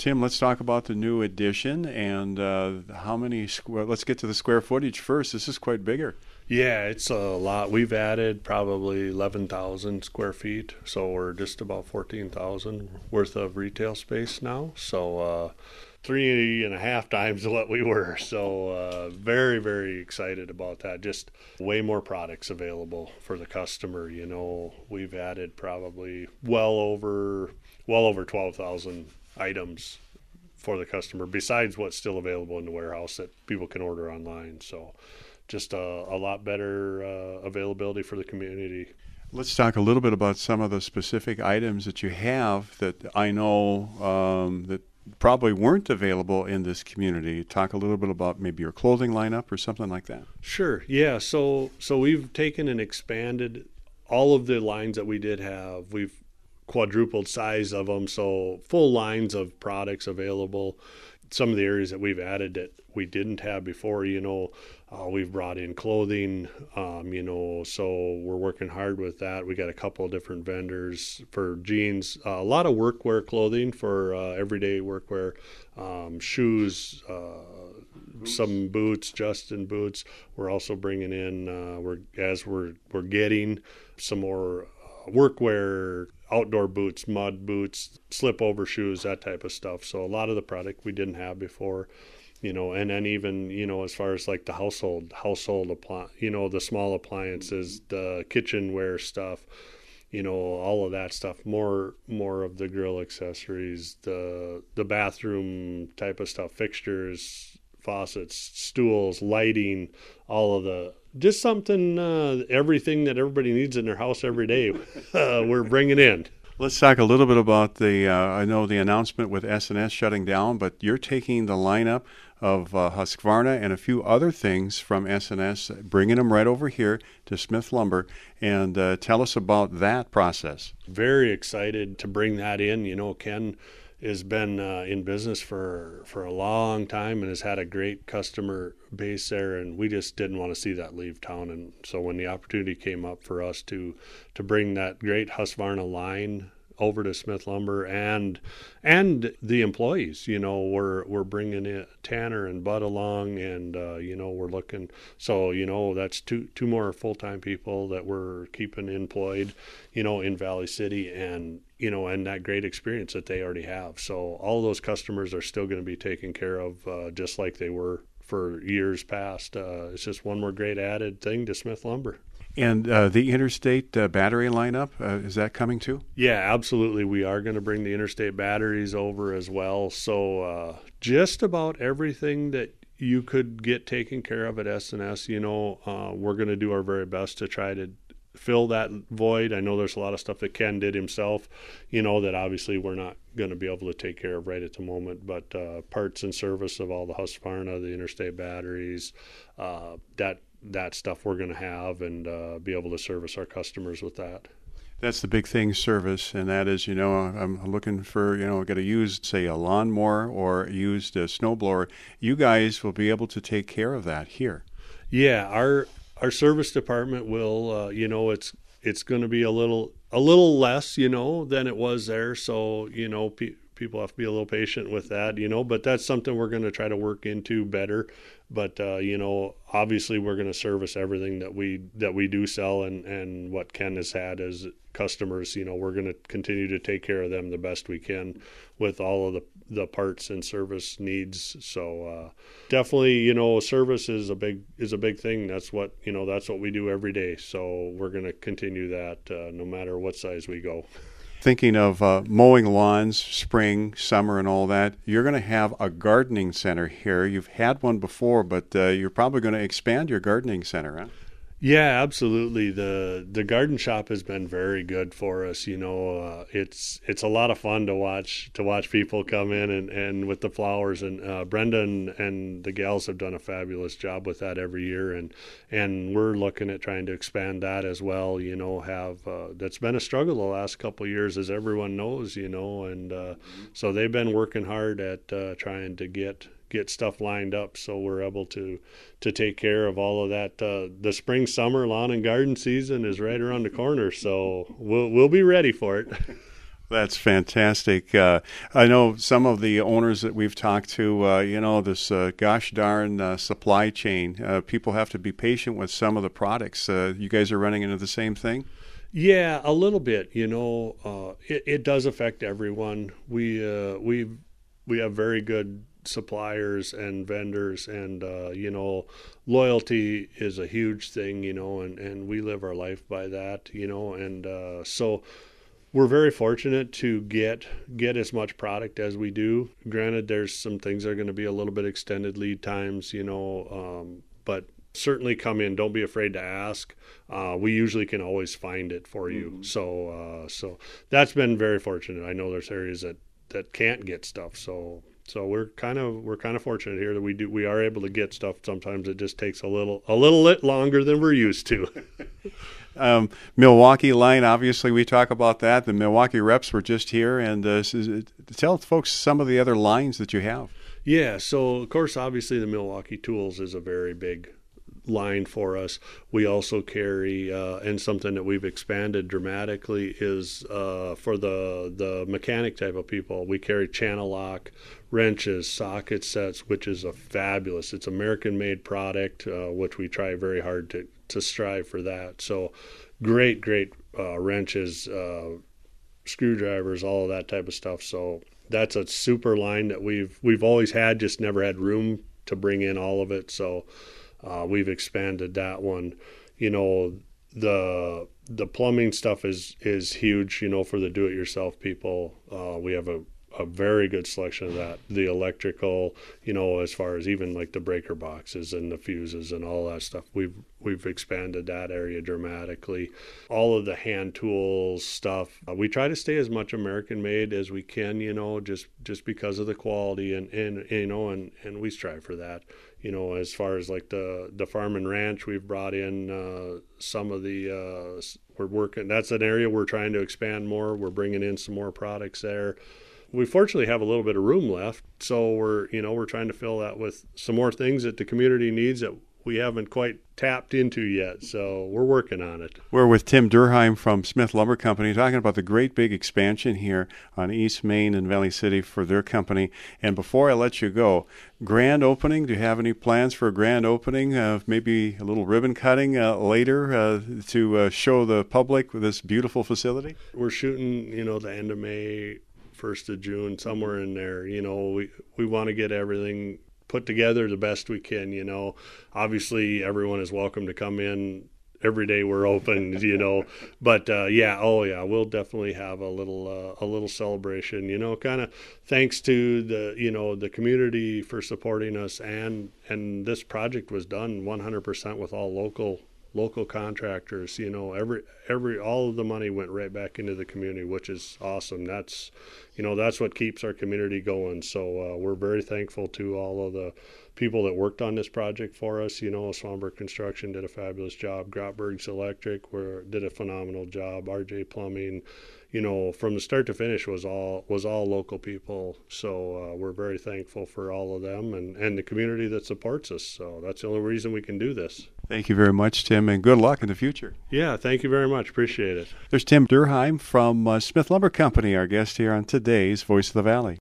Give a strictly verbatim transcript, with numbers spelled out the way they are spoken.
Tim, let's talk about the new addition and uh, how many square. Let's get to the square footage first. This is quite bigger. Yeah, it's a lot. We've added probably eleven thousand square feet, so we're just about fourteen thousand worth of retail space now. So uh, three and a half times what we were. So uh, very, very excited about that. Just way more products available for the customer. You know, we've added probably well over well over twelve thousand items for the customer, besides what's still available in the warehouse that people can order online. So just a, a lot better uh, availability for the community. Let's talk a little bit about some of the specific items that you have that I know um, that probably weren't available in this community. Talk a little bit about maybe your clothing lineup or something like that. Sure. Yeah. So so we've taken and expanded all of the lines that we did have. We've quadrupled size of them, so full lines of products available. Some of the areas that we've added that we didn't have before, you know, uh, we've brought in clothing, um, you know, so we're working hard with that. We got a couple of different vendors for jeans, uh, a lot of workwear clothing for uh, everyday workwear, um, shoes, uh, boots. Some boots, Justin boots. We're also bringing in, uh, we're as we're we're getting some more uh, workwear, outdoor boots, mud boots, slip over shoes, that type of stuff. So a lot of the product we didn't have before, you know, and then even, you know, as far as like the household, household, appli- you know, the small appliances, the kitchenware stuff, you know, all of that stuff, more, more of the grill accessories, the, the bathroom type of stuff, fixtures, faucets, stools, lighting, all of the, just something, uh, everything that everybody needs in their house every day, uh, we're bringing in. Let's talk a little bit about the, uh, I know the announcement with S and S shutting down, but you're taking the lineup of uh, Husqvarna and a few other things from S and S, bringing them right over here to Smith Lumber, and uh, tell us about that process. Very excited to bring that in. You know, Ken has been uh, in business for for a long time and has had a great customer base there, and we just didn't want to see that leave town. And so when the opportunity came up for us to to bring that great Husqvarna line over to Smith Lumber, and and the employees, you know, we're we're bringing in Tanner and Bud along, and uh, you know, we're looking. So you know, that's two two more full time people that we're keeping employed, you know, in Valley City, and you know, and that great experience that they already have. So all those customers are still going to be taken care of, uh, just like they were for years past. Uh, it's just one more great added thing to Smith Lumber. And uh, the Interstate uh, battery lineup, uh, is that coming too? Yeah, absolutely. We are going to bring the Interstate batteries over as well. So uh, just about everything that you could get taken care of at S and S, you know, uh, we're going to do our very best to try to fill that void. I know there's a lot of stuff that Ken did himself, you know, that obviously we're not going to be able to take care of right at the moment, but uh, parts and service of all the Husqvarna, the Interstate batteries, uh, that that stuff we're going to have, and uh, be able to service our customers with that. That's the big thing, service, and that is, you know, I'm looking for, you know, got to use, say, a lawnmower or used a snowblower. You guys will be able to take care of that here. Yeah, our our service department will, uh, you know, it's it's going to be a little a little less, you know, than it was there. So, you know, pe- people have to be a little patient with that, you know, but that's something we're going to try to work into better. But, uh, you know, obviously we're going to service everything that we that we do sell, and, and what Ken has had as customers. You know, we're going to continue to take care of them the best we can with all of the, the parts and service needs. So uh, definitely, you know, service is a big is a big thing. That's what, you know, that's what we do every day. So we're going to continue that uh, no matter what size we go. Thinking of uh, mowing lawns, spring, summer, and all that, you're going to have a gardening center here. You've had one before, but uh, you're probably going to expand your gardening center, huh? Yeah, absolutely. The the garden shop has been very good for us. You know, uh, it's it's a lot of fun to watch to watch people come in and, and with the flowers. And uh, Brenda and, and the gals have done a fabulous job with that every year. And and we're looking at trying to expand that as well. You know, have uh, that's been a struggle the last couple of years, as everyone knows. You know, and uh, so they've been working hard at uh, trying to get. get stuff lined up so we're able to to take care of all of that. Uh, the spring, summer lawn and garden season is right around the corner, so we'll we'll be ready for it. That's fantastic. Uh, I know some of the owners that we've talked to, uh, you know, this uh, gosh darn uh, supply chain, uh, people have to be patient with some of the products. Uh, you guys are running into the same thing? Yeah, a little bit. You know, uh, it, it does affect everyone. We uh, we we have very good suppliers and vendors, and uh, you know, loyalty is a huge thing. You know, and, and we live our life by that. You know, and uh, so we're very fortunate to get get as much product as we do. Granted, there's some things that are going to be a little bit extended lead times. You know, um, but certainly come in. Don't be afraid to ask. Uh, we usually can always find it for you. Mm-hmm. So, uh, so that's been very fortunate. I know there's areas that, that can't get stuff. So, so we're kind of we're kind of fortunate here that we do we are able to get stuff. Sometimes it just takes a little a little bit longer than we're used to. um, Milwaukee line, obviously, we talk about that. The Milwaukee reps were just here, and uh, tell folks some of the other lines that you have. Yeah. So, of course, obviously, the Milwaukee Tools is a very big line for us. We also carry, uh, and something that we've expanded dramatically is uh, for the the mechanic type of people. We carry channel lock, wrenches, socket sets, which is a fabulous. It's American-made product, uh, which we try very hard to to strive for that. So, great, great uh, wrenches, uh, screwdrivers, all of that type of stuff. So that's a super line that we've we've always had, just never had room to bring in all of it. So. Uh, we've expanded that one. You know, the the plumbing stuff is is huge. You know, for the do-it-yourself people, uh, we have a, a very good selection of that. The electrical, you know, as far as even like the breaker boxes and the fuses and all that stuff, we've we've expanded that area dramatically. All of the hand tools stuff, uh, we try to stay as much American-made as we can. You know, just just because of the quality and and you know, and and we strive for that. You know, as far as like the, the farm and ranch, we've brought in uh, some of the, uh, we're working, that's an area we're trying to expand more. We're bringing in some more products there. We fortunately have a little bit of room left. So we're, you know, we're trying to fill that with some more things that the community needs that we haven't quite tapped into yet. So we're working on it. We're with Tim Durheim from Smith Lumber Company talking about the great big expansion here on East Main and Valley City for their company. And before I let you go, grand opening, do you have any plans for a grand opening? Uh, maybe a little ribbon cutting uh, later uh, to uh, show the public this beautiful facility? We're shooting, you know, the end of May, first of June, somewhere in there. You know, we, we want to get everything put together the best we can. You know, obviously everyone is welcome to come in every day we're open, you know, but uh yeah oh yeah we'll definitely have a little uh, a little celebration, you know, kind of thanks to the, you know, the community for supporting us, and and this project was done one hundred percent with all local local contractors. You know, every every all of the money went right back into the community, which is awesome. That's, you know, that's what keeps our community going. So uh, we're very thankful to all of the people that worked on this project for us. You know, Swanberg Construction did a fabulous job. Grotberg's Electric were, did a phenomenal job. R J Plumbing, you know, from the start to finish was all was all local people. So uh, we're very thankful for all of them and, and the community that supports us. So that's the only reason we can do this. Thank you very much, Tim, and good luck in the future. Yeah, thank you very much. Appreciate it. There's Tim Durheim from uh, Smith Lumber Company, our guest here on today's Voice of the Valley.